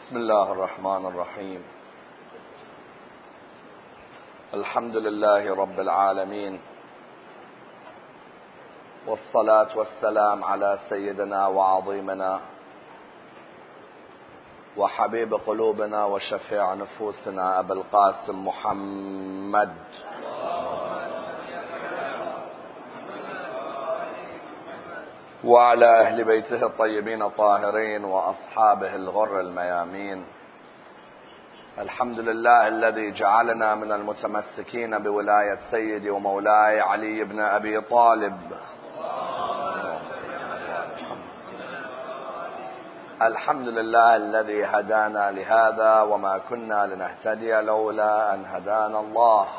بسم الله الرحمن الرحيم. الحمد لله رب العالمين، والصلاة والسلام على سيدنا وعظيمنا وحبيب قلوبنا وشفيع نفوسنا أبي القاسم محمد وعلى أهل بيته الطيبين الطاهرين وأصحابه الغر الميامين. الحمد لله الذي جعلنا من المتمسكين بولاية سيدي ومولاي علي بن أبي طالب. الحمد لله الذي هدانا لهذا وما كنا لنهتدي لولا أن هدانا الله.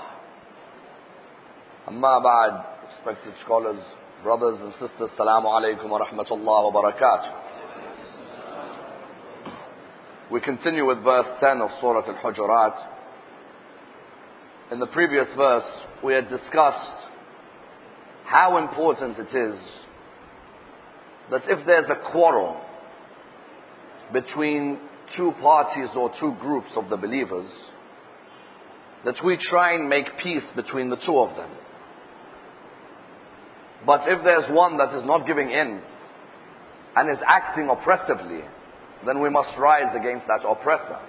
أما بعد, respected scholars, brothers and sisters, Assalamu alaikum wa rahmatullah wa barakatuh. We continue with verse 10 of Surah Al-Hujurat. In the previous verse, we had discussed how important it is that if there's a quarrel between two parties or two groups of the believers, that we try and make peace between the two of them. But if there's one that is not giving in and is acting oppressively, then we must rise against that oppressor.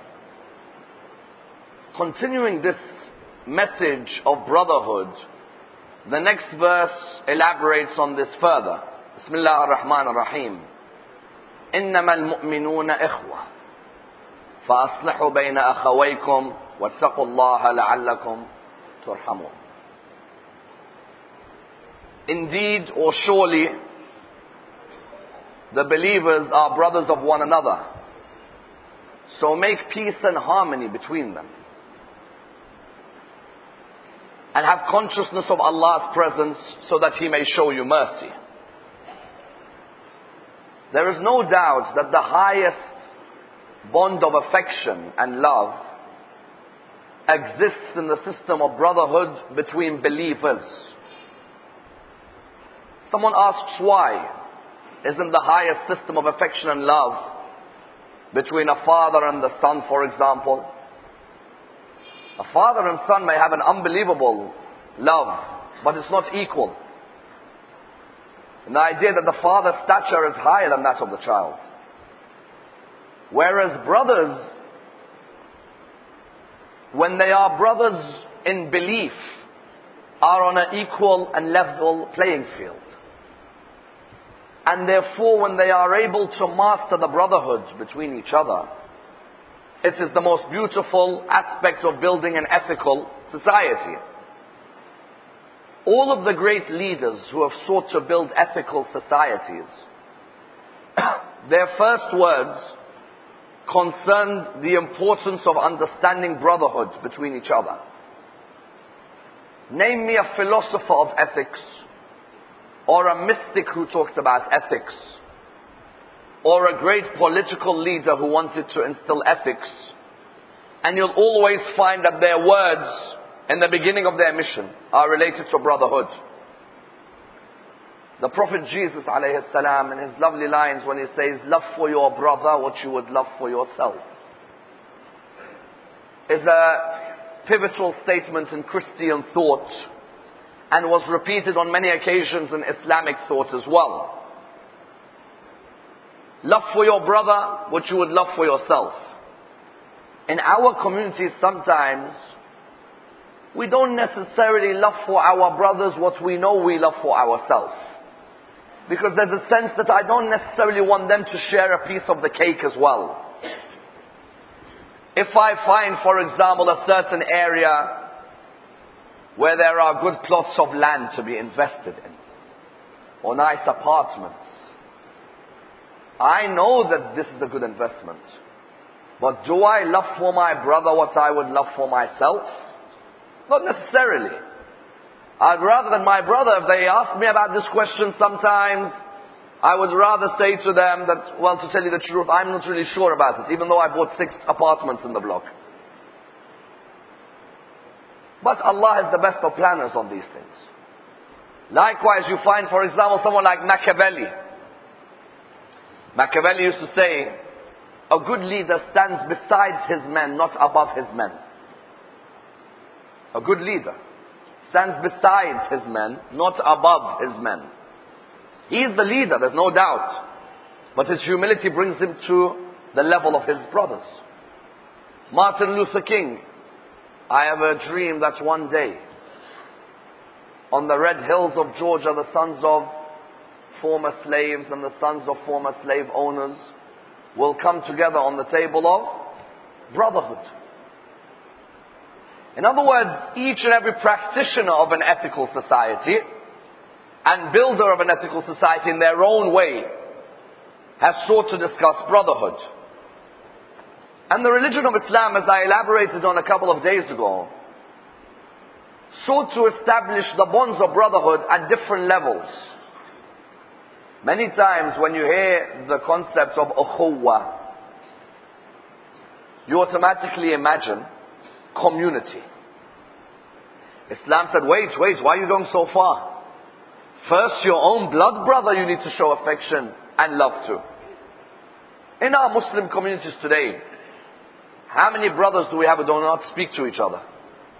Continuing this message of brotherhood, the next verse elaborates on this further. Bismillah ar-Rahman ar-Rahim. إنما المؤمنون إخوة فأصلحوا بين أخويكم واتقوا الله لعلكم ترحمون. Indeed, or surely, the believers are brothers of one another. So make peace and harmony between them. And have consciousness of Allah's presence so that He may show you mercy. There is no doubt that the highest bond of affection and love exists in the system of brotherhood between believers. Someone asks why isn't the highest system of affection and love between a father and the son, for example? A father and son may have an unbelievable love, but it's not equal. And the idea that the father's stature is higher than that of the child. Whereas brothers, when they are brothers in belief, are on an equal and level playing field. And therefore, when they are able to master the brotherhood between each other, it is the most beautiful aspect of building an ethical society. All of the great leaders who have sought to build ethical societies, their first words concerned the importance of understanding brotherhood between each other. Name me a philosopher of ethics, or a mystic who talks about ethics, or a great political leader who wanted to instill ethics, and you'll always find that their words in the beginning of their mission are related to brotherhood. The Prophet Jesus alayhi salam, in his lovely lines when he says, love for your brother what you would love for yourself, is a pivotal statement in Christian thought, and was repeated on many occasions in Islamic thought as well. Love for your brother what you would love for yourself. In our communities sometimes, we don't necessarily love for our brothers what we know we love for ourselves. Because there's a sense that I don't necessarily want them to share a piece of the cake as well. If I find, for example, a certain area where there are good plots of land to be invested in, or nice apartments, I know that this is a good investment. But do I love for my brother what I would love for myself? Not necessarily. I'd rather than my brother, if they ask me about this question sometimes, I would rather say to them that, well, to tell you the truth, I'm not really sure about it, even though I bought 6 apartments in the block. But Allah is the best of planners on these things. Likewise, you find, for example, someone like Machiavelli. Machiavelli used to say A good leader stands beside his men, not above his men. A good leader stands beside his men, not above his men. He is the leader, there's no doubt. But his humility brings him to the level of his brothers. Martin Luther King, I have a dream that one day, on the red hills of Georgia, the sons of former slaves and the sons of former slave owners will come together on the table of brotherhood. In other words, each and every practitioner of an ethical society and builder of an ethical society in their own way has sought to discuss brotherhood. And the religion of Islam, as I elaborated on a couple of days ago, sought to establish the bonds of brotherhood at different levels. Many times when you hear the concept of ukhuwah, you automatically imagine community. Islam said, wait, why are you going so far? First, your own blood brother you need to show affection and love to. In our Muslim communities today, how many brothers do we have who do not speak to each other?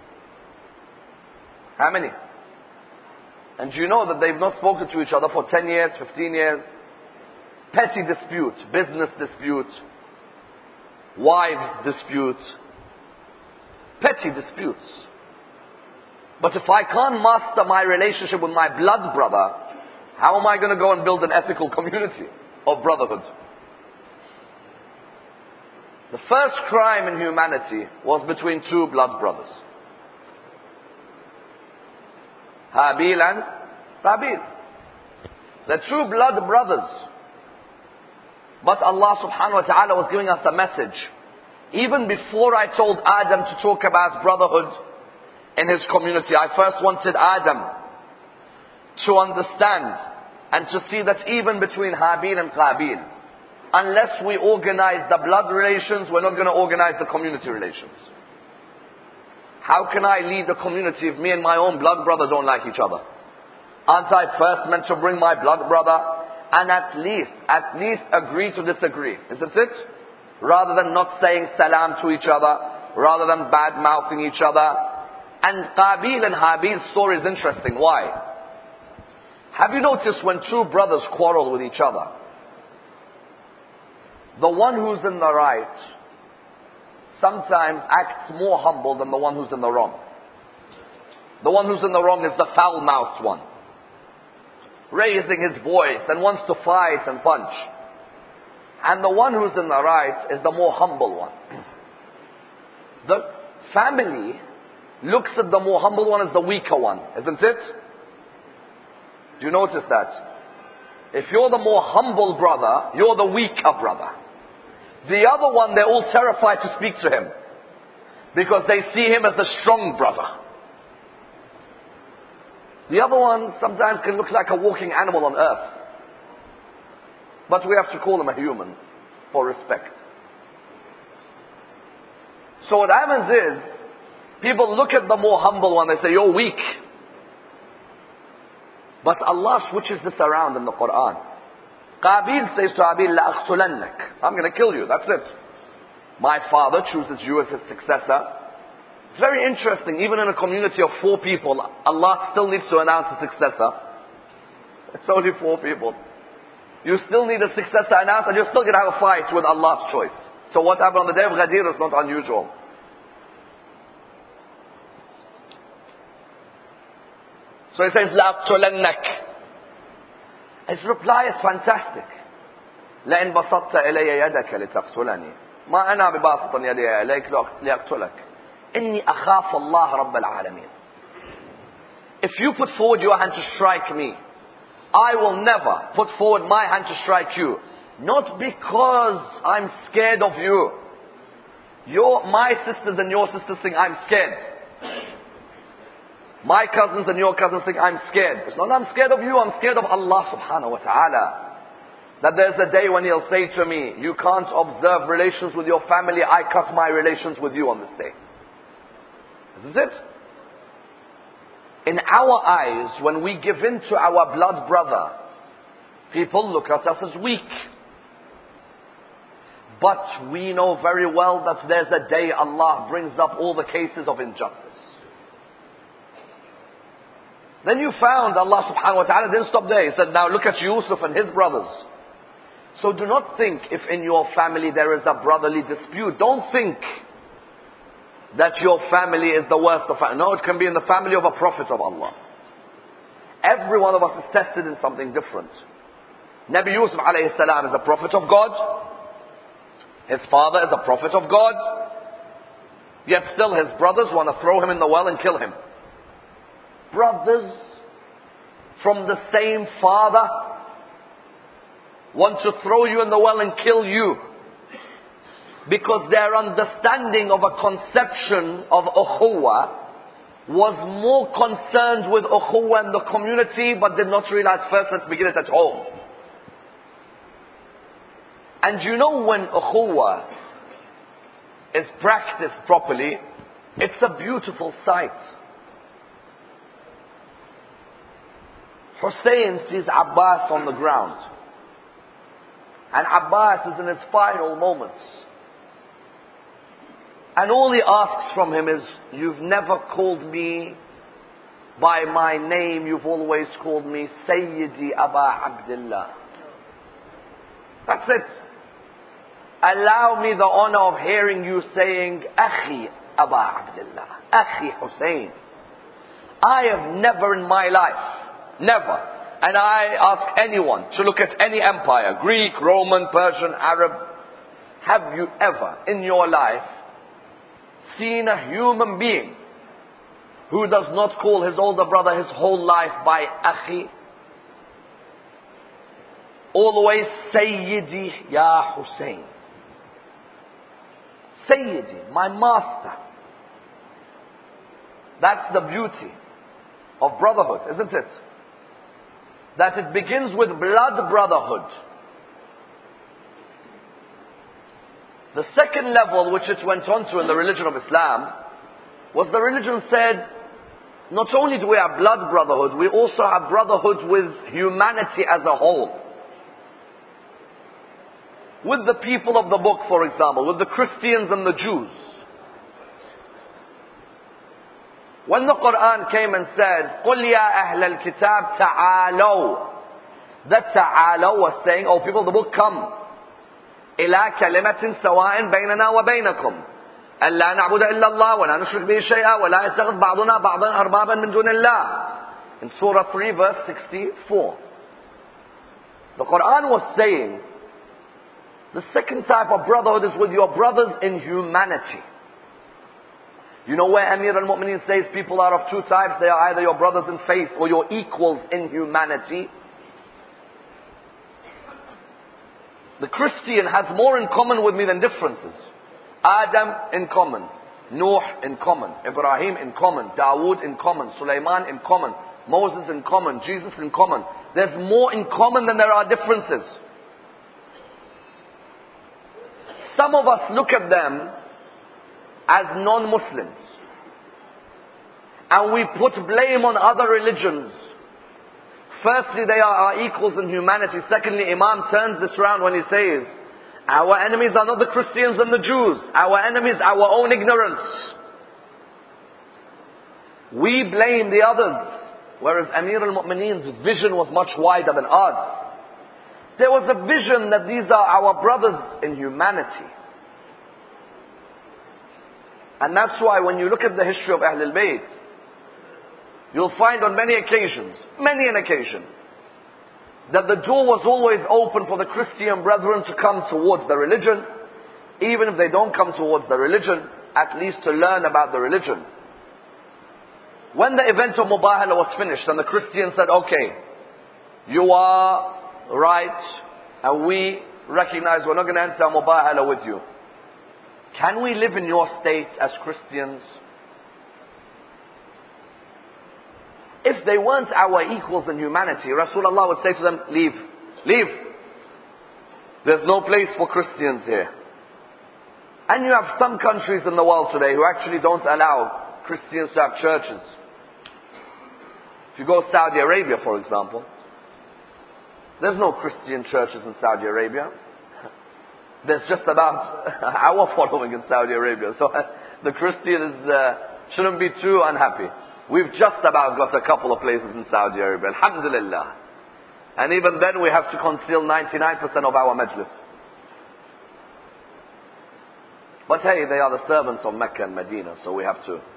How many? And do you know that they've not spoken to each other for 10 years, 15 years? Petty dispute, business dispute, wives dispute, petty disputes. But if I can't master my relationship with my blood brother, how am I going to go and build an ethical community of brotherhood? The first crime in humanity was between two blood brothers, Habil and Qabil. They're true blood brothers. But Allah subhanahu wa ta'ala was giving us a message. Even before I told Adam to talk about brotherhood in his community, I first wanted Adam to understand and to see that even between Habil and Qabil, unless we organize the blood relations, we're not going to organize the community relations. How can I lead a community if me and my own blood brother don't like each other? Aren't I first meant to bring my blood brother and at least agree to disagree? Isn't it? Rather than not saying salam to each other, rather than bad-mouthing each other. And Qabil and Habil's story is interesting. Why? Have you noticed when two brothers quarrel with each other, the one who's in the right sometimes acts more humble than the one who's in the wrong. The one who's in the wrong is the foul-mouthed one, raising his voice and wants to fight and punch. And the one who's in the right is the more humble one. The family looks at the more humble one as the weaker one, isn't it? Do you notice that? If you're the more humble brother, you're the weaker brother. The other one, they're all terrified to speak to him, because they see him as the strong brother. The other one sometimes can look like a walking animal on earth. But we have to call him a human for respect. So what happens is, people look at the more humble one, they say, you're weak. But Allah switches this around in the Quran. Qabil says to Habil, La aqtulannak. I'm going to kill you, that's it. My father chooses you as his successor. It's very interesting, even in a community of 4 people, Allah still needs to announce a successor. It's only 4 people. You still need a successor announced, and you're still going to have a fight with Allah's choice. So what happened on the day of Ghadir is not unusual. So he says, La aqtulannak. His reply is fantastic. لَإِنْ بَسَطْتَ إِلَيَّ يَدَكَ لِتَقْتُلَنِي مَا أَنَا بِبَاسِطٍ يَدِي إِلَيْكَ لِأَقْتُلَكَ إِنِّي أَخَافُ اللَّهَ رَبَّ الْعَالَمِينَ. If you put forward your hand to strike me, I will never put forward my hand to strike you. Not because I'm scared of you. My sisters and your sisters think I'm scared. My cousins and your cousins think I'm scared. It's not I'm scared of you, I'm scared of Allah subhanahu wa ta'ala. That there's a day when He'll say to me, you can't observe relations with your family, I cut my relations with you on this day. This is it. In our eyes, when we give in to our blood brother, people look at us as weak. But we know very well that there's a day Allah brings up all the cases of injustice. Then you found Allah subhanahu wa ta'ala didn't stop there. He said, now look at Yusuf and his brothers. So do not think if in your family there is a brotherly dispute, don't think that your family is the worst of family. No, it can be in the family of a prophet of Allah. Every one of us is tested in something different. Nabi Yusuf alayhi salam is a prophet of God. His father is a prophet of God. Yet still his brothers want to throw him in the well and kill him. Brothers from the same father want to throw you in the well and kill you. Because their understanding of a conception of ukhuwah was more concerned with ukhuwah in the community, but did not realize first, let's begin it at home. And you know, when ukhuwah is practiced properly, it's a beautiful sight. Hussein sees Abbas on the ground. And Abbas is in his final moments. And all he asks from him is, you've never called me by my name, you've always called me Sayyidi Aba Abdullah. That's it. Allow me the honor of hearing you saying, Akhi Aba Abdullah, Akhi Hussein. I have never in my life, never, and I ask anyone to look at any empire, Greek, Roman, Persian, Arab, have you ever in your life seen a human being who does not call his older brother his whole life by Akhi? Always Sayyidi Ya Hussein. Sayyidi, my master. That's the beauty of brotherhood, isn't it? That it begins with blood brotherhood. The second level which it went on to in the religion of Islam was the religion said, not only do we have blood brotherhood, we also have brotherhood with humanity as a whole. With the people of the book, for example, with the Christians and the Jews. When the Quran came and said, قُلْ يَا أَهْلَ الْكِتَابِ تَعَالَوْا, that ta'alaw was saying, oh people of the book, come. إِلَى كَلِمَةٍ سَوَاءٍ بَيْنَنَا وَبَيْنَكُمْ أَلَّا نَعْبُدَ إِلَّا اللَّهِ وَلَا نُشْرِكْ بِهِ شَيْئًا وَلَا يَتَّخِذْ بَعْضُنَا بَعْضًا أَرْبَابًا مِنْ دُونِ اللَّهِ. In Surah 3 verse 64. The Quran was saying, the second type of brotherhood is with your brothers in humanity. You know where Amir al-Mu'mineen says people are of two types, they are either your brothers in faith or your equals in humanity. The Christian has more in common with me than differences. Adam in common, Nuh in common, Ibrahim in common, Dawood in common, Sulaiman in common, Moses in common, Jesus in common. There's more in common than there are differences. Some of us look at them as non-Muslims. And we put blame on other religions. Firstly, they are our equals in humanity. Secondly, Imam turns this round when he says, our enemies are not the Christians and the Jews. Our enemies, our own ignorance. We blame the others. Whereas Amir al-Mu'mineen's vision was much wider than ours. There was a vision that these are our brothers in humanity. And that's why when you look at the history of Ahlul Bayt, you'll find on many an occasion, that the door was always open for the Christian brethren to come towards the religion, even if they don't come towards the religion, at least to learn about the religion. When the event of Mubahala was finished and the Christians said, okay, you are right, and we recognize we're not going to enter Mubahala with you. Can we live in your state as Christians? If they weren't our equals in humanity, Rasulullah would say to them, leave, leave. There's no place for Christians here. And you have some countries in the world today who actually don't allow Christians to have churches. If you go to Saudi Arabia, for example, there's no Christian churches in Saudi Arabia. there's just about our following in Saudi Arabia. So the Christians shouldn't be too unhappy. We've just about got a couple of places in Saudi Arabia. Alhamdulillah. And even then we have to conceal 99% of our majlis. But hey, they are the servants of Mecca and Medina, so we have to.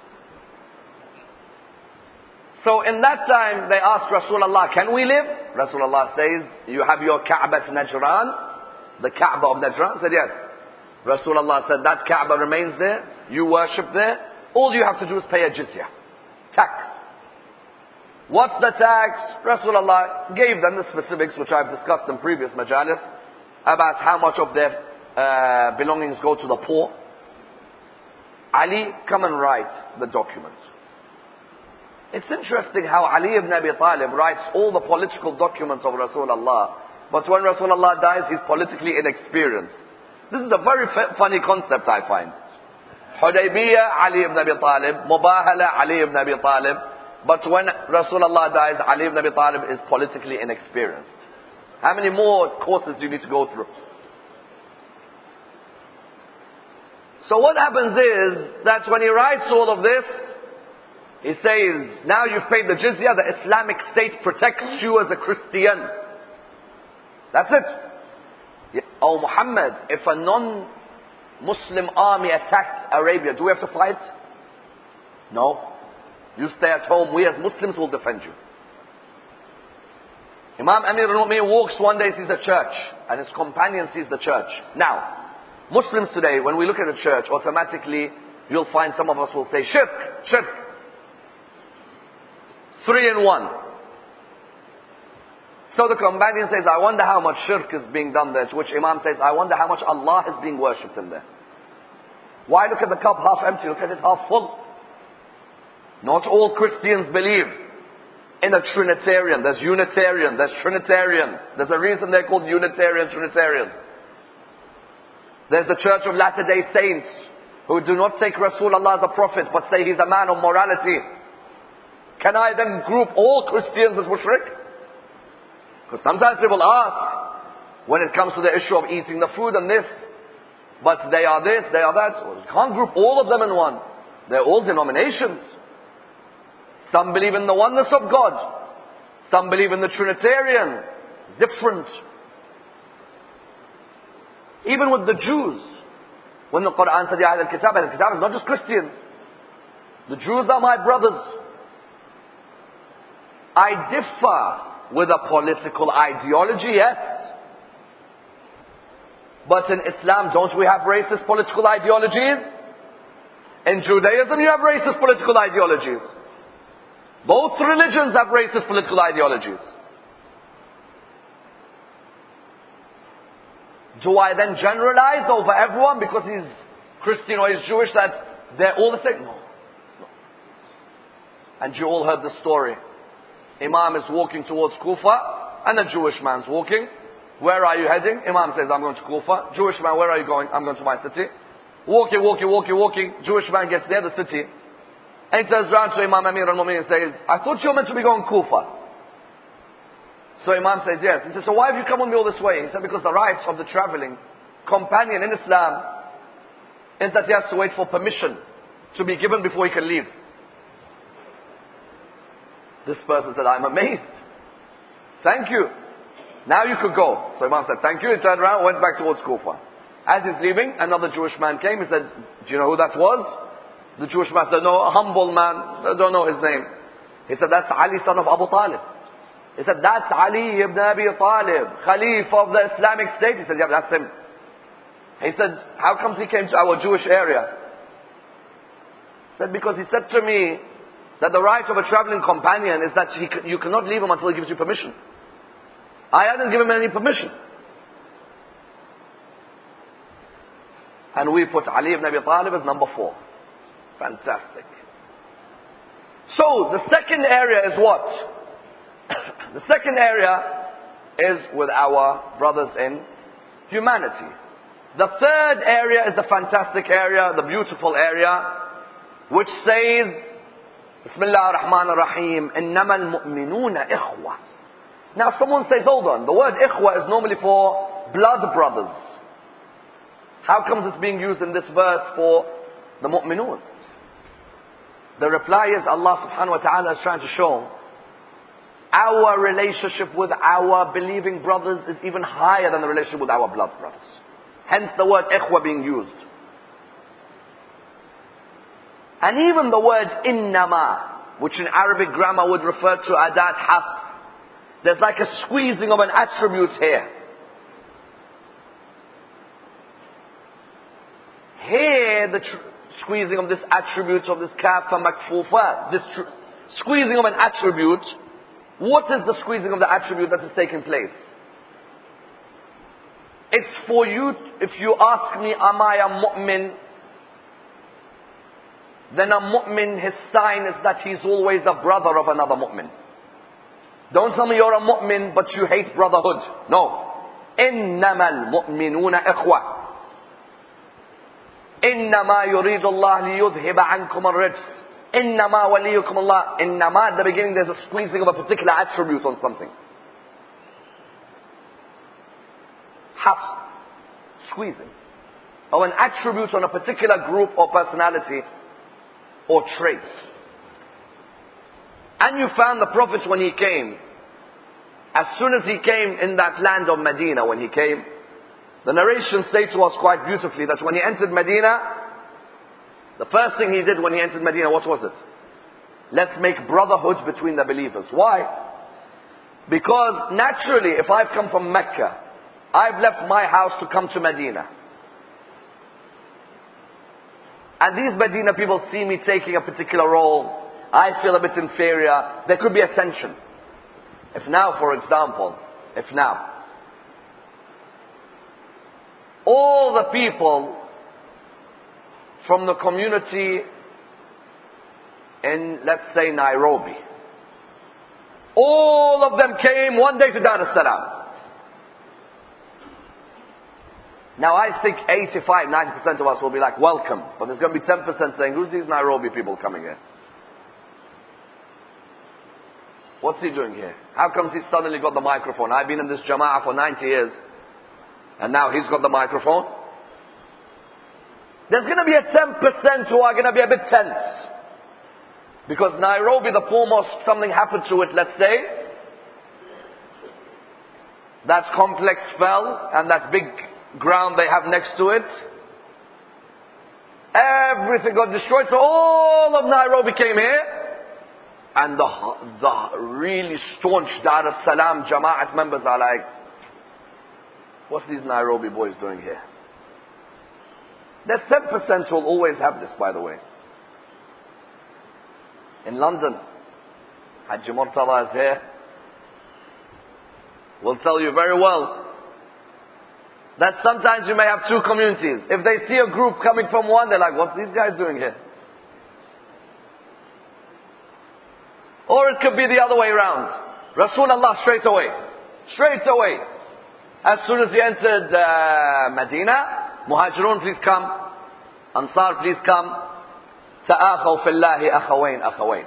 So in that time, they asked Rasulullah, can we live? Rasulullah says, you have your Kaaba at Najran, the Kaaba of Najran? Said yes. Rasulullah said, that Kaaba remains there, you worship there, all you have to do is pay a jizya, tax. What's the tax? Rasulullah gave them the specifics which I've discussed in previous majalis, about how much of their belongings go to the poor. Ali, come and write the document. It's interesting how Ali ibn Abi Talib writes all the political documents of Rasulullah, but when Rasulullah dies, he's politically inexperienced. This is a very funny concept, I find. Hudaybiyah, Ali ibn Abi Talib. Mubahala, Ali ibn Abi Talib. But when Rasulullah dies, Ali ibn Abi Talib is politically inexperienced. How many more courses do you need to go through? So what happens is, that when he writes all of this, he says, now you've paid the jizya, the Islamic State protects you as a Christian. That's it. Oh Muhammad, if a non-Muslim army attacks Arabia, do we have to fight? No. You stay at home, we as Muslims will defend you. Imam Amir al-Mu'min walks one day, sees a church, and his companion sees the church. Now, Muslims today, when we look at a church, automatically you'll find some of us will say, shirk, shirk. 3 in 1. So the companion says, I wonder how much shirk is being done there. To which Imam says, I wonder how much Allah is being worshipped in there. Why look at the cup half empty? Look at it half full. Not all Christians believe in a Trinitarian. There's Unitarian, there's Trinitarian. There's a reason they're called Unitarian, Trinitarian. There's the Church of Latter-day Saints, who do not take Rasulullah as a prophet, but say he's a man of morality. Can I then group all Christians as mushrik? Because sometimes people ask, when it comes to the issue of eating the food and this, but they are this, they are that. Well, you can't group all of them in one. They're all denominations. Some believe in the oneness of God. Some believe in the Trinitarian. Different. Even with the Jews, when the Quran said, Ya Ahl al-Kitab, al-Kitab is not just Christians. The Jews are my brothers. I differ with a political ideology, yes. But in Islam, don't we have racist political ideologies? In Judaism, you have racist political ideologies. Both religions have racist political ideologies. Do I then generalize over everyone because he's Christian or he's Jewish that they're all the same? No. And you all heard the story. Imam is walking towards Kufa and a Jewish man's walking. Where are you heading? Imam says, I'm going to Kufa. Jewish man, where are you going? I'm going to my city. Walking. Jewish man gets near the city. And he turns around to Imam Amir al-Mu'minin and says, I thought you were meant to be going Kufa. So Imam says, yes. He says, so why have you come with me all this way? He said, because the right of the traveling companion in Islam is that he has to wait for permission to be given before he can leave. This person said, I'm amazed. Thank you. Now you could go. So Imam said, thank you. He turned around, went back towards Kufa. As he's leaving, another Jewish man came. He said, do you know who that was? The Jewish man said, no, a humble man. I don't know his name. He said, that's Ali, son of Abu Talib. He said, that's Ali ibn Abi Talib, Khalif of the Islamic State. He said, yeah, that's him. He said, how comes he came to our Jewish area? He said, because he said to me that the right of a traveling companion is that you cannot leave him until he gives you permission. I hadn't given him any permission. And we put Ali ibn Abi Talib as number 4. Fantastic. So, the second area is what? The second area is with our brothers in humanity. The third area is the fantastic area, the beautiful area, which says, Bismillah ar-Rahman ar-Rahim, إِنَّمَا الْمُؤْمِنُونَ إِخْوَةً. Now someone says, hold on, the word ikhwa is normally for blood brothers. How comes it's being used in this verse for the mu'minun? The reply is Allah subhanahu wa ta'ala is trying to show our relationship with our believing brothers is even higher than the relationship with our blood brothers. Hence the word ikhwa being used. And even the word innama, which in Arabic grammar would refer to adat has, there's like a squeezing of an attribute here. Here, the squeezing of this attribute of this kafa makfufa, this squeezing of an attribute, what is the squeezing of the attribute that is taking place? It's for you, if you ask me, am I a mu'min? Then a mu'min, his sign is that he's always a brother of another mu'min. Don't tell me you're a mu'min but you hate brotherhood. No. إِنَّمَا الْمُؤْمِنُونَ إِخْوَةً إِنَّمَا يُرِيدُ اللَّهُ لِيُذْهِبَ عَنْكُمُ الرِّجْسَ إِنَّمَا وَلِيُّكُمُ اللَّهُ. إِنَّمَا at the beginning there's a squeezing of a particular attribute on something. Has. Squeezing. Of an attribute on a particular group or personality or trait. And you found the Prophet when he came, as soon as he came in that land of Medina, when he came, the narrations say to us quite beautifully that when he entered Medina, the first thing he did when he entered Medina, what was it? Let's make brotherhood between the believers. Why? Because naturally, if I've come from Mecca, I've left my house to come to Medina. And these Medina people see me taking a particular role. I feel a bit inferior. There could be a tension. If now, for example, all the people from the community in, let's say, Nairobi, all of them came one day to Dar es Salaam. Now I think 85-90% of us will be like, welcome. But there's going to be 10% saying, who's these Nairobi people coming here? What's he doing here? How comes he suddenly got the microphone? I've been in this jama'ah for 90 years. And now he's got the microphone. There's going to be a 10% who are going to be a bit tense. Because Nairobi, the poor mosque, something happened to it, let's say. That complex fell, and that big ground they have next to it, everything got destroyed. So all of Nairobi came here. And the really staunch Dar es Salaam Jama'at members are like, what's these Nairobi boys doing here? There's 10% who will always have this, by the way. In London, Haji Murtala is here. Will tell you very well that sometimes you may have two communities. If they see a group coming from one, they're like, what's these guys doing here? Or it could be the other way around. Rasulullah straight away, as soon as he entered Medina, Muhajirun please come, Ansar please come, Ta'akhaw fillahi akhawain.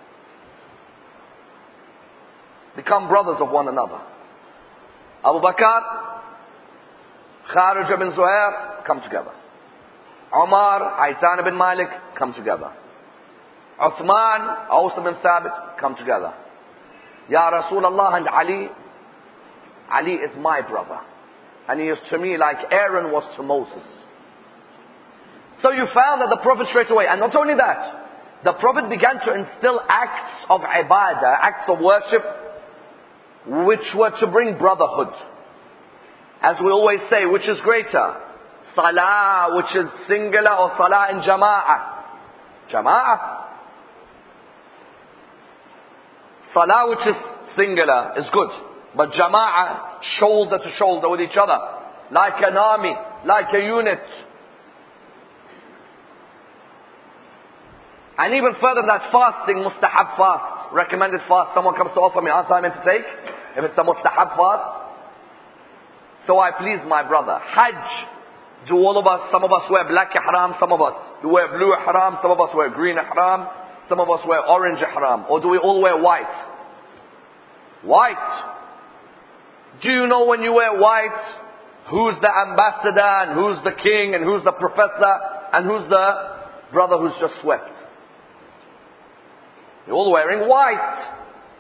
Become brothers of one another. Abu Bakr, Kharija bin Zuhair, come together. Umar, Aitan bin Malik, come together. Uthman, Aus bin Thabit, come together. Ya Rasulullah, and Ali is my brother. And he is to me like Aaron was to Moses. So you found that the Prophet straight away, and not only that, the Prophet began to instill acts of ibadah, acts of worship, which were to bring brotherhood. As we always say, which is greater? Salah, which is singular, or salah in jama'ah? Jama'ah. Salah, which is singular, is good. But jama'ah, shoulder to shoulder with each other. Like an army, like a unit. And even further than that, fasting, mustahab fast. Recommended fast. Someone comes to offer me, aren't I meant to take? If it's a mustahab fast. So I please my brother. Hajj. Do all of us, some of us wear black ihram, some of us do wear blue ihram, some of us wear green ihram, some of us wear orange ihram. Or do we all wear white? White. Do you know when you wear white, who's the ambassador, and who's the king, and who's the professor, and who's the brother who's just swept. They're all wearing white.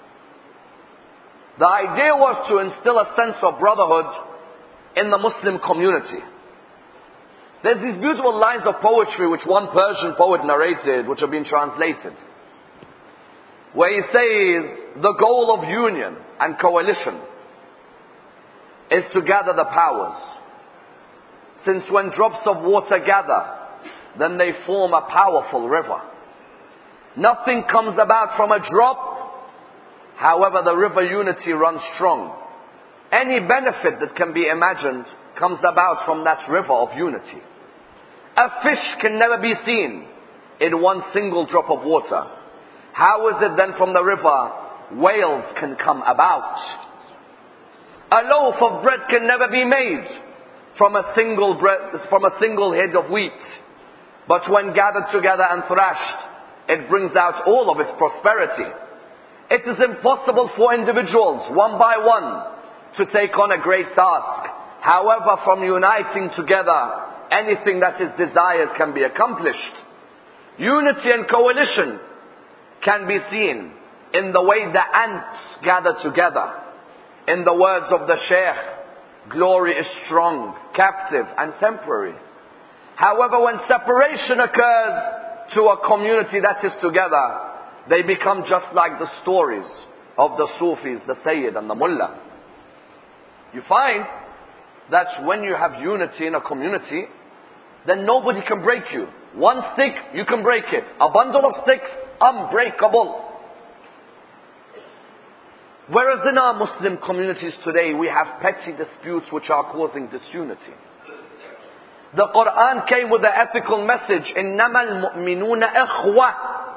The idea was to instill a sense of brotherhood in the Muslim community. There's these beautiful lines of poetry which one Persian poet narrated, which have been translated, where he says, the goal of union and coalition is to gather the powers. Since when drops of water gather, then they form a powerful river. Nothing comes about from a drop, however the river unity runs strong. Any benefit that can be imagined comes about from that river of unity. A fish can never be seen in one single drop of water. How is it then from the river whales can come about? A loaf of bread can never be made from a single head of wheat. But when gathered together and thrashed, it brings out all of its prosperity. It is impossible for individuals, one by one, to take on a great task. However, from uniting together, anything that is desired can be accomplished. Unity and coalition can be seen in the way the ants gather together. In the words of the Shaykh, glory is strong, captive and temporary. However, when separation occurs to a community that is together, they become just like the stories of the Sufis, the Sayyid and the Mullah. You find that when you have unity in a community, then nobody can break you. One stick, you can break it. A bundle of sticks, unbreakable. Whereas in our Muslim communities today, we have petty disputes which are causing disunity. The Quran came with the ethical message, إِنَّمَا الْمُؤْمِنُونَ إِخْوَةٌ.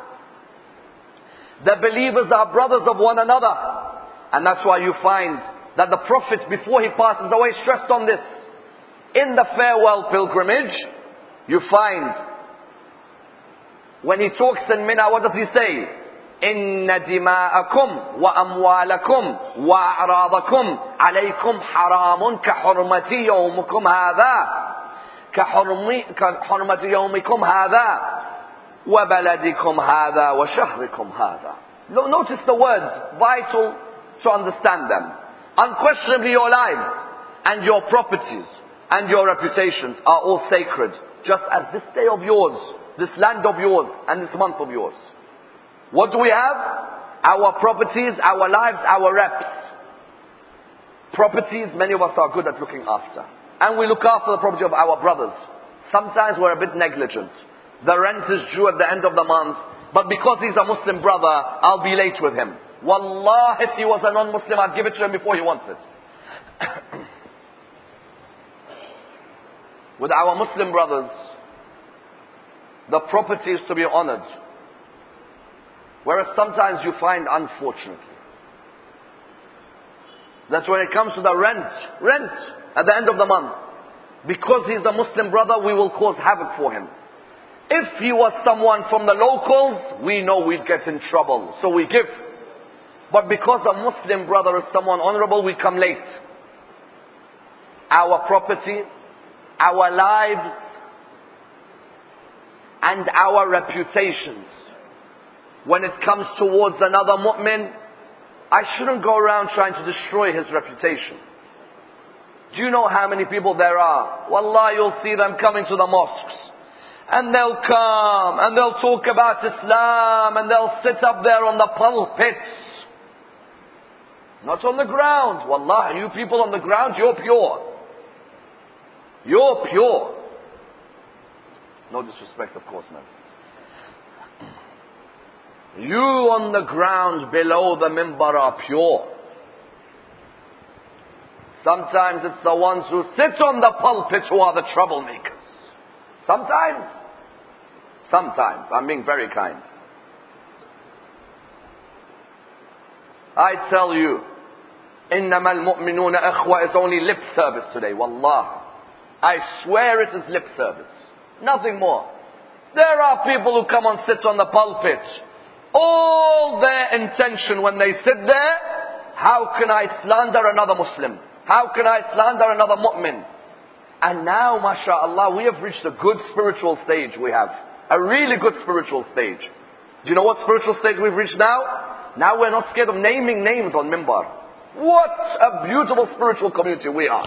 The believers are brothers of one another. And that's why you find that the Prophet, before he passes away, stressed on this. In the farewell pilgrimage, you find, when he talks in Mina, what does he say? إن دماءكم وأموالكم وأعراضكم عليكم حرام كحرمة يومكم هذا كحرمة يومكم هذا وبلدكم هذا وشهركم هذا. Notice the words, vital to understand them. Unquestionably your lives and your properties and your reputations are all sacred, just as this day of yours, this land of yours and this month of yours. What do we have? Our properties, our lives, our reps. Properties, many of us are good at looking after. And we look after the property of our brothers. Sometimes we're a bit negligent. The rent is due at the end of the month, but because he's a Muslim brother, I'll be late with him. Wallah, if he was a non-Muslim, I'd give it to him before he wants it. With our Muslim brothers, the property is to be honored. Whereas sometimes you find, unfortunately, that when it comes to the rent at the end of the month, because he's a Muslim brother, we will cause havoc for him. If he was someone from the locals, we know we'd get in trouble, so we give. But because a Muslim brother is someone honorable, we come late. Our property, our lives, and our reputations, when it comes towards another mu'min, I shouldn't go around trying to destroy his reputation. Do you know how many people there are? Wallah, you'll see them coming to the mosques. And they'll come, and they'll talk about Islam, and they'll sit up there on the pulpits. Not on the ground. Wallah, you people on the ground, you're pure. You're pure. No disrespect, of course, man. You on the ground below the mimbar are pure. Sometimes it's the ones who sit on the pulpit who are the troublemakers. Sometimes, I'm being very kind. I tell you, إِنَّمَا الْمُؤْمِنُونَ إِخْوَةٌ is only lip service today, wallah. I swear it is lip service. Nothing more. There are people who come and sit on the pulpit. All their intention when they sit there, how can I slander another Muslim? How can I slander another mu'min? And now, mashallah, we have reached a good spiritual stage we have. A really good spiritual stage. Do you know what spiritual stage we've reached now? Now we're not scared of naming names on Mimbar. What a beautiful spiritual community we are.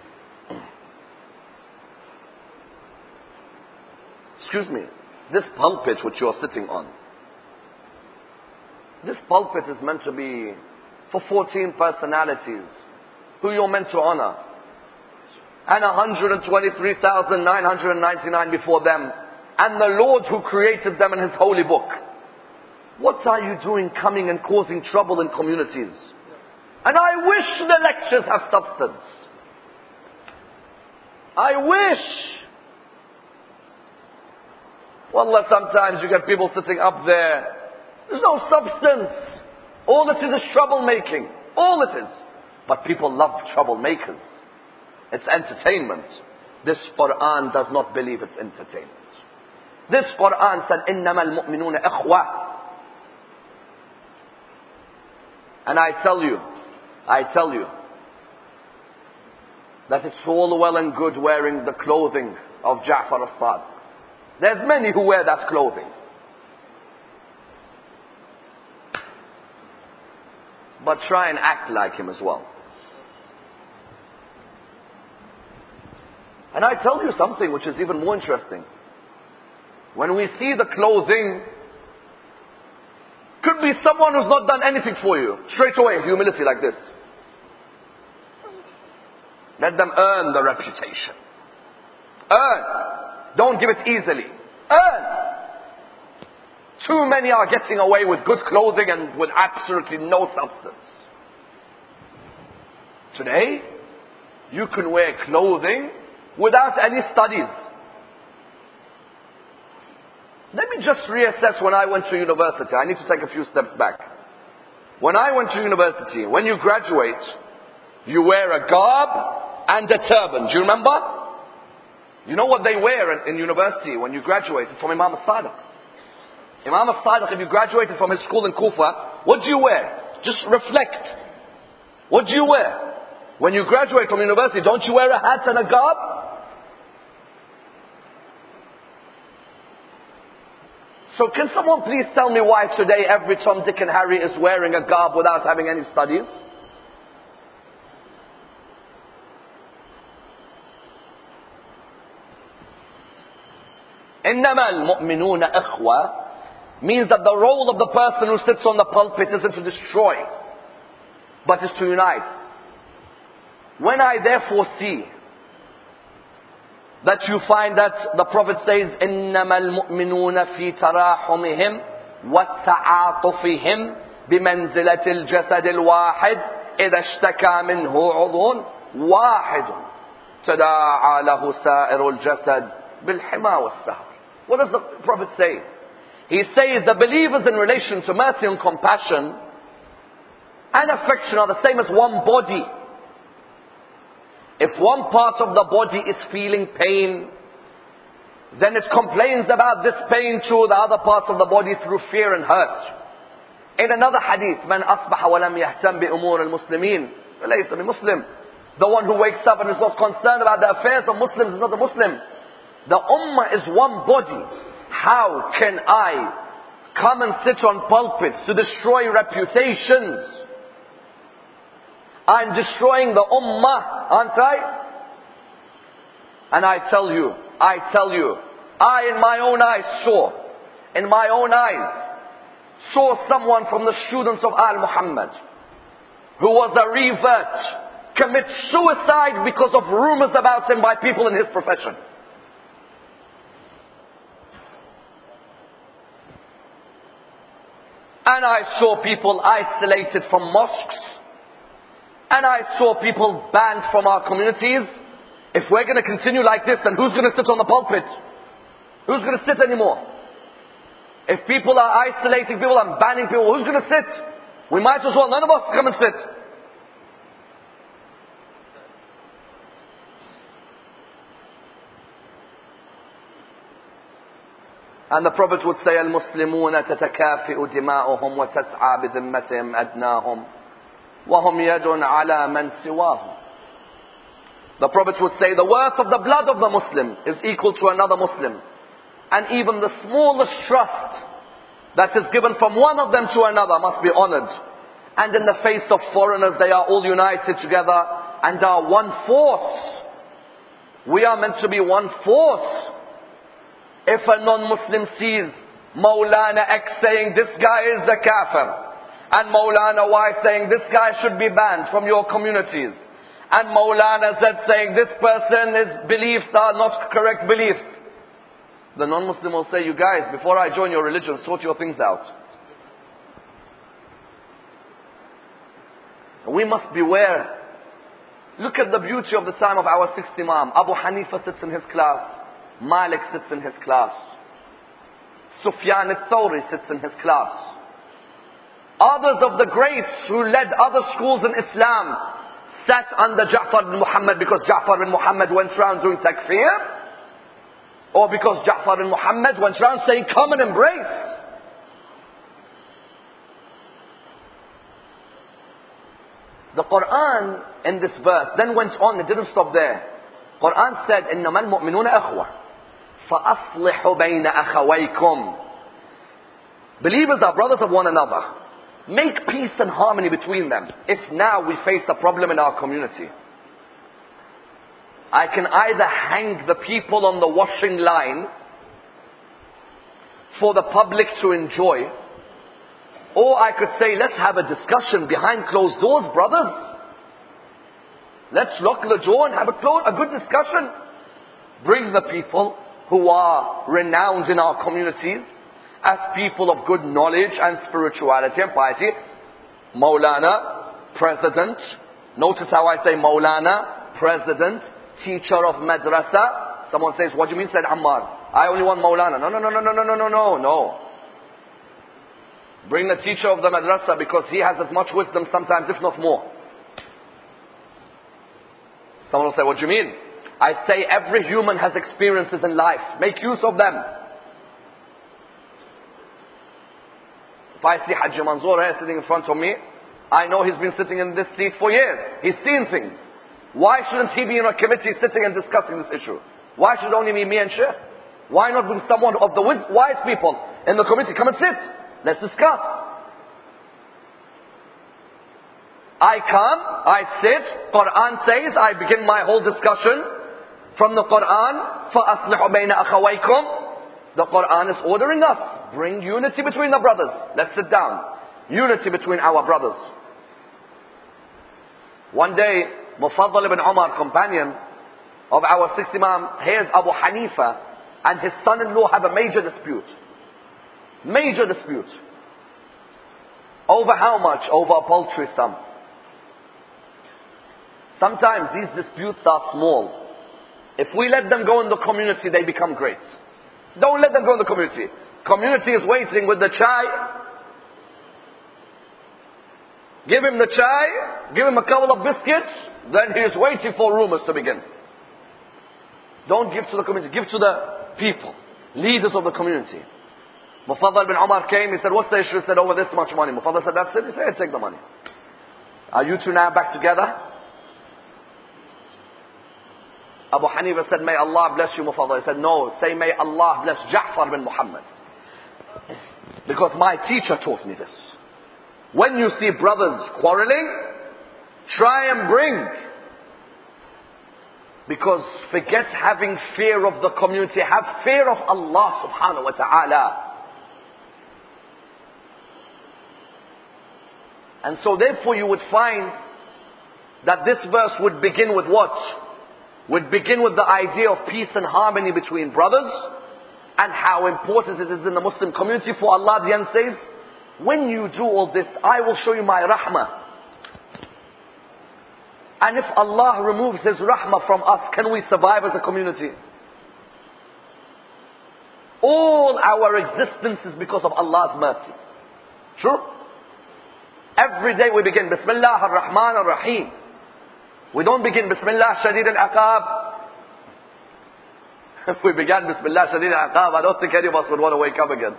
Excuse me. This pulpit which you're sitting on. This pulpit is meant to be for 14 personalities who you're meant to honor. And 123,999 before them. And the Lord who created them in His holy book. What are you doing coming and causing trouble in communities? And I wish the lectures have substance. I wish. Wallah, sometimes you get people sitting up there. There's no substance. All it is troublemaking. All it is. But people love troublemakers. It's entertainment. This Quran does not believe it's entertainment. This Quran said, إِنَّمَا الْمُؤْمِنُونَ إِخْوَةً. And I tell you, that it's all well and good wearing the clothing of Ja'far al-Sadiq. There's many who wear that clothing. But try and act like him as well. And I tell you something which is even more interesting. When we see the clothing, could be someone who's not done anything for you. Straight away, humility like this. Let them earn the reputation. Earn. Don't give it easily. Earn. Too many are getting away with good clothing and with absolutely no substance. Today, you can wear clothing without any studies. Let me just reassess when I went to university. I need to take a few steps back. When I went to university, when you graduate, you wear a garb and a turban. Do you remember? You know what they wear in university when you graduate? It's from Imam al-Sadiq. Imam al-Sadiq, if you graduated from his school in Kufa, what do you wear? Just reflect. What do you wear? When you graduate from university, don't you wear a hat and a garb? So can someone please tell me why today every Tom, Dick and Harry is wearing a garb without having any studies? إِنَّمَا الْمُؤْمِنُونَ إِخْوَةً means that the role of the person who sits on the pulpit isn't to destroy, but is to unite. When I therefore see that you find that the Prophet says, إِنَّمَا الْمُؤْمِنُونَ فِي تَرَاحُمِهِمْ وَالتَّعَاطُفِهِمْ بِمَنْزِلَةِ الْجَسَدِ الْوَاحِدِ إِذَا اشْتَكَى مِنْهُ عُضْوٌ وَاحِدٌ تَدَاعَى لَهُ سَائِرُ الْجَسَدِ بِالْحِمَى وَالسَّهْرِ. What does the Prophet say? He says the believers in relation to mercy and compassion and affection are the same as one body. If one part of the body is feeling pain, then it complains about this pain to the other parts of the body through fear and hurt. In another hadith, من أصبح ولم يهتم بأمور المسلمين فليس بمسلم. The one who wakes up and is not concerned about the affairs of Muslims is not a Muslim. The ummah is one body. How can I come and sit on pulpits to destroy reputations? I'm destroying the ummah, aren't I? And I tell you, I in my own eyes saw someone from the students of Al Muhammad who was a revert commit suicide because of rumors about him by people in his profession. And I saw people isolated from mosques. And I saw people banned from our communities. If we're going to continue like this, then who's going to sit on the pulpit? Who's going to sit anymore? If people are isolating people and banning people, who's going to sit? We might as well, none of us come and sit. And the Prophet would say, الْمُسْلِمُونَ تَتَكَافِئُ دِمَاؤُهُمْ وَتَسْعَى بِذِمَّتِهِمْ أَدْنَاهُمْ وَهُمْ يَدٌ عَلَى مَنْ سِوَاهُمْ. The Prophet would say, the worth of the blood of the Muslim is equal to another Muslim. And even the smallest trust that is given from one of them to another must be honored. And in the face of foreigners, they are all united together and are one force. We are meant to be one force. If a non-Muslim sees Maulana X saying this guy is a kafir, and Maulana Y saying this guy should be banned from your communities, and Maulana Z saying this person's beliefs are not correct beliefs, the non-Muslim will say, you guys, before I join your religion, sort your things out. We must beware. Look at the beauty of the time of our sixth Imam. Abu Hanifa sits in his class. Malik sits in his class. Sufyan al-Thawri sits in his class. Others of the greats who led other schools in Islam sat under Ja'far bin Muhammad because Ja'far bin Muhammad went around doing takfir, or because Ja'far bin Muhammad went around saying come and embrace. The Quran in this verse then went on, it didn't stop there. Quran said, إِنَّمَا الْمُؤْمِنُونَ أَخْوَةٌ فَأَصْلِحُوا بَيْنَ أَخَوَيْكُمْ. Believers are brothers of one another. Make peace and harmony between them. If now we face a problem in our community, I can either hang the people on the washing line for the public to enjoy, or I could say, let's have a discussion behind closed doors, brothers. Let's lock the door and have a good discussion. Bring the people who are renowned in our communities as people of good knowledge and spirituality and piety. Maulana, president. Notice how I say Maulana, president, teacher of madrasa. Someone says, what do you mean, said Ammar? I only want Maulana. No. Bring the teacher of the madrasa because he has as much wisdom sometimes, if not more. Someone will say, what do you mean? I say every human has experiences in life. Make use of them. If I see Haji Manzoor here sitting in front of me, I know he's been sitting in this seat for years. He's seen things. Why shouldn't he be in a committee sitting and discussing this issue? Why should it only be me and Sheikh? Why not bring someone of the wise people in the committee? Come and sit. Let's discuss. I come, I sit, Quran says, I begin my whole discussion from the Quran, فَأَصْلِحُ بَيْنَ أَخَوَيْكُمْ. The Quran is ordering us, bring unity between the brothers. Let's sit down. Unity between our brothers. One day, Mufaddal ibn Umar, companion of our sixth Imam, hears Abu Hanifa and his son-in-law have a major dispute. Major dispute. Over how much? Over a paltry sum. Sometimes these disputes are small. If we let them go in the community, they become great. Don't let them go in the community. Community is waiting with the chai. Give him the chai, give him a couple of biscuits, then he is waiting for rumors to begin. Don't give to the community, give to the people, leaders of the community. Mufaddal bin Umar came, he said, what's the issue? He said, over this much money. Mufaddal said, that's it. He said, take the money. Are you two now back together? Abu Hanifa said, may Allah bless you, Mufaddal. He said, no, say may Allah bless Ja'far bin Muhammad. Because my teacher taught me this. When you see brothers quarreling, try and bring. Because forget having fear of the community, have fear of Allah subhanahu wa ta'ala. And so therefore you would find that this verse would begin with what? Would begin with the idea of peace and harmony between brothers, and how important it is in the Muslim community. For Allah the end says, when you do all this, I will show you my rahmah. And if Allah removes His rahmah from us, can we survive as a community? All our existence is because of Allah's mercy. True? Every day we begin Bismillah ar-Rahman ar-Rahim. We don't begin Bismillah Shadid al-Aqab. If we began Bismillah Shadid al-Aqab, I don't think any of us would want to wake up again.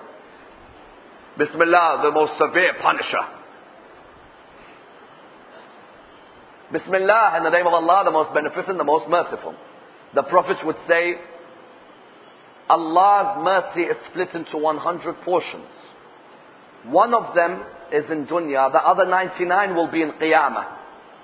Bismillah, the most severe punisher. Bismillah, in the name of Allah, the most beneficent, the most merciful. The Prophet would say, Allah's mercy is split into 100 portions. One of them is in dunya, the other 99 will be in qiyamah.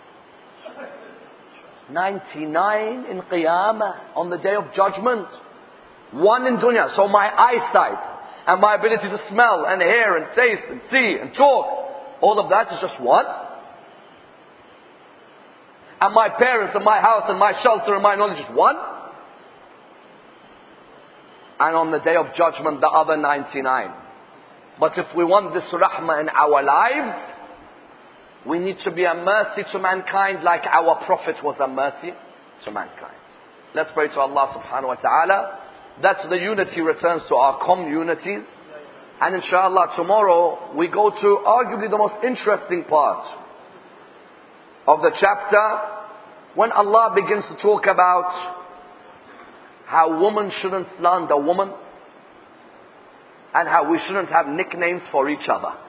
99 in qiyamah, on the day of judgment. One in dunya. So my eyesight and my ability to smell and hear and taste and see and talk, all of that is just one. And my parents and my house and my shelter and my knowledge is one. And on the day of judgment, the other 99. But if we want this rahmah in our lives, we need to be a mercy to mankind like our Prophet was a mercy to mankind. Let's pray to Allah subhanahu wa ta'ala that the unity returns to our communities. And inshallah tomorrow we go to arguably the most interesting part of the chapter, when Allah begins to talk about how women shouldn't slander women and how we shouldn't have nicknames for each other.